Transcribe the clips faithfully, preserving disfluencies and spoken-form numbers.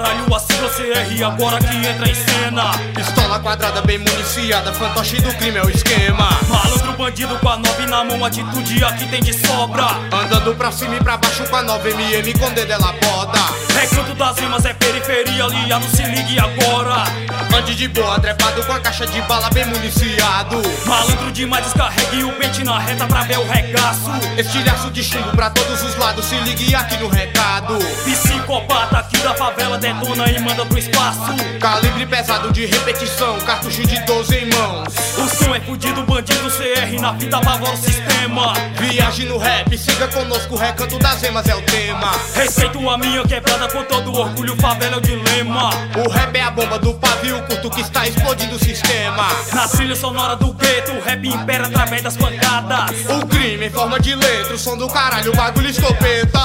caralho, a sigla C R agora que entra em cena. Pistola quadrada bem municiada, fantoche do crime é o esquema. Malandro bandido com a nove na mão, atitude aqui tem de sobra. Andando pra cima e pra baixo com a nove M M com dedo ela poda. Recanto das rimas é periferia, aliado, se ligue agora. Ande de boa, trepado com a caixa de bala bem municiado. Malandro demais, descarregue o pente na reta pra ver o regaço. Estilhaço de chumbo pra todos os lados, se ligue aqui no recado. Psicopata aqui da favela detona e manda pro espaço. Calibre pesado de repetição, cartucho de doze em mãos. O som é fudido, bandido C R na fita apavora o sistema. Viagem no rap, siga conosco, o recanto das emas é o tema. Respeito a minha quebrada com todo orgulho, favela é o dilema. O rap é a bomba do pavio curto que está explodindo o sistema. Na trilha sonora do gueto, o rap impera através das pancadas. O crime em forma de letra, o som do caralho, o bagulho escopeta.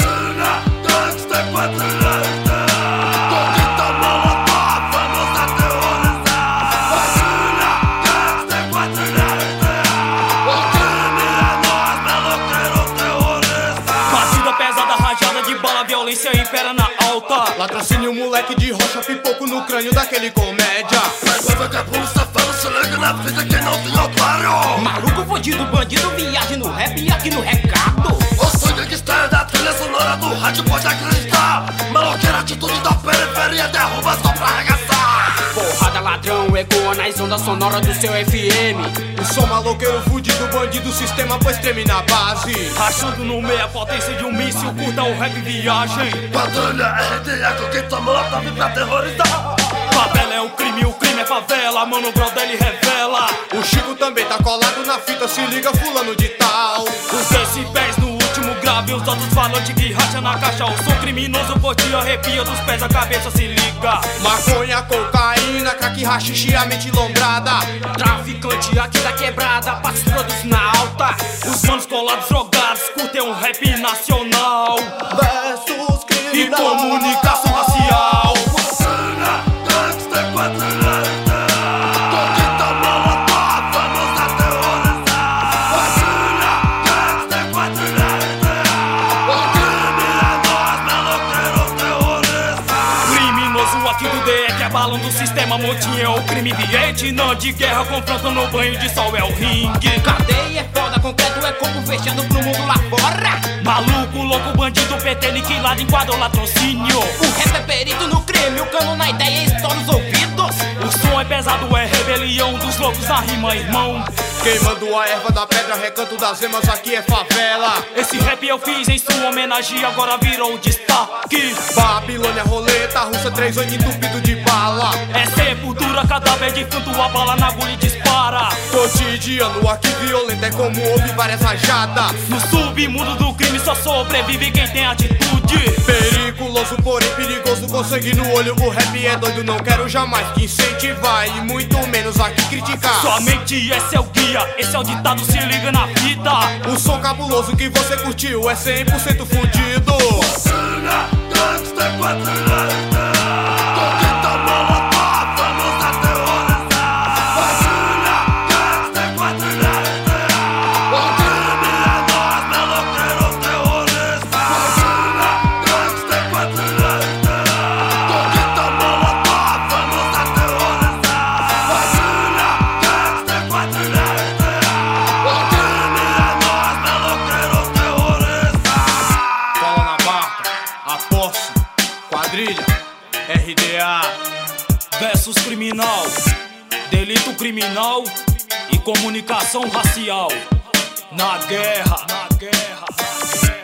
Violência impera na alta. Latrocínio, moleque de rocha, pipoco no crânio daquele comédia. Mas que a polícia fala, se liga na vida que não tem otário. Maluco, fudido, bandido, viagem no rap e aqui no recado. O sangue que está da trilha sonora do rádio, pode acreditar. Maloqueira, atitude da periferia, derruba só pra arregaçar. Porrada, ladrão, ecoa nas ondas sonoras do seu F M. O som maloqueiro, fudido, bandido, sistema, pois treme na base. Rachando no meio a potência de um míssil, curta o rap viagem. Patrulha R D A com quem toma molotov pra terrorizar. Favela é o crime, o crime é favela, mano, o brother ele revela. O Chico também tá colado na fita, se liga fulano de tal. Os decibéis no último grave, os altos falantes que racha na caixa. O som criminoso por ti arrepia dos pés à cabeça, se liga. Maconha, cocaína, crack, rachixe, a mente lombrada. Traficante aqui da quebrada, passa os produtos na alta. Os manos colados, drogados, curtem um rap nacional. Versus e comunicação racial. Aqui do D E que é balão do sistema, motim é o crime. Vietnã de guerra, confronto no banho de sol é o ringue. Cadeia é foda, concreto é corpo fechado pro mundo lá fora. Maluco, louco, bandido, P T aniquilado, enquadro latrocínio. O rap é perito no crime, o cano na ideia estoura os ouvidos. O som é pesado, é rebelião dos loucos na rima, irmão. Queimando a erva da pedra, recanto das emas, aqui é favela. Esse rap eu fiz em sua homenagem, agora virou destaque. Babilônia, roleta, russa, três oito entupido de bala. É sepultura, cadáver de canto, a bala na agulha e dispara. Cotidiano aqui violento, é como ouvir várias rajadas. No submundo do crime só sobrevive quem tem atitude. Periculoso, porém perigoso, com sangue no olho, o rap é doido. Não quero jamais te incentivar e muito menos aqui criticar. Somente esse é o guia, esse é o ditado, se liga na fita. O som cabuloso que você curtiu é cem por cento fudido. Quadrilha, R D A versus criminal, delito criminal e comunicação racial. Na guerra, na guerra.